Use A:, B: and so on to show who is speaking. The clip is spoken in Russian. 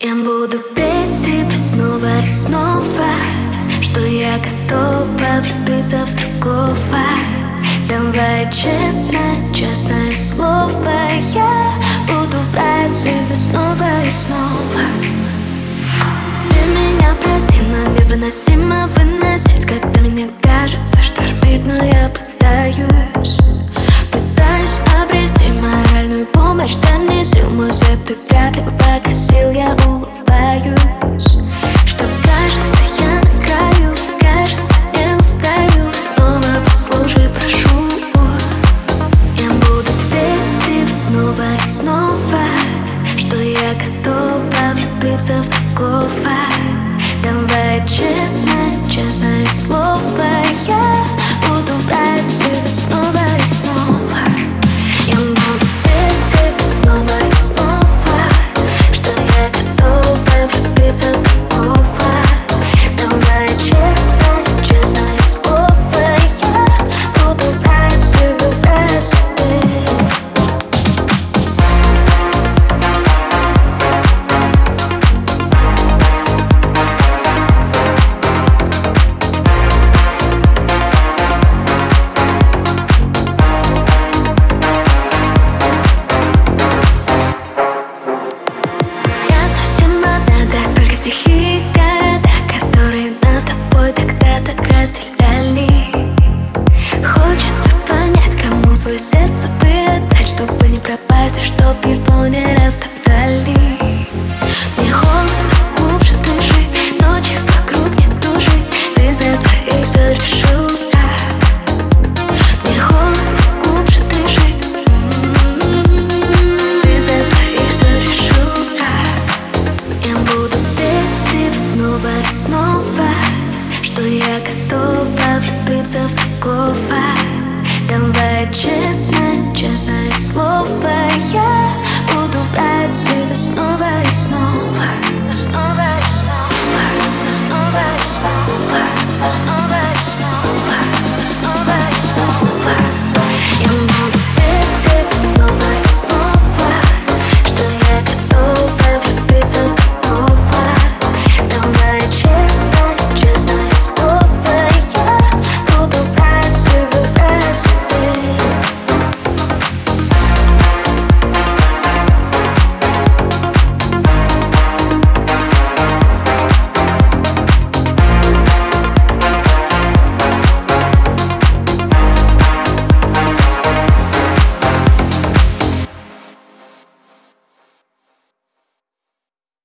A: Я буду петь тебе снова и снова, что я готова влюбиться в другого. Давай честно, честное слово, я буду врать тебе снова и снова. Ты меня прости, но невыносимо выносить, когда мне кажется, штормит, но я пытаюсь обрести моральную помощь. Дай мне сил, мой свет ты вряд ли бы погасил. Я улыбаюсь, что кажется я на краю, кажется не устаю. Снова послушай, прошу. Я буду петь тебе снова и снова, что я готова влюбиться в другого. Давай честно, честное слово, я буду врать тебе снова и снова. Я буду петь тебе снова и снова, что я готова влюбиться в другого. Давай честно, честное слово, я буду врать тебе, врать тебе. Стихи и города, которые нас с тобой тогда так разделяли. Хочется понять, кому свое сердце бы отдать, чтобы не пропасть, а чтоб его не растоптали. Мне холодно, глубже дыши, ночи вокруг не души. Ты за двоих все решил сам. Мне холодно, глубже дыши, ты за двоих все решил сам. Я буду снова и снова, что я готова влюбиться в другого. Давай честно,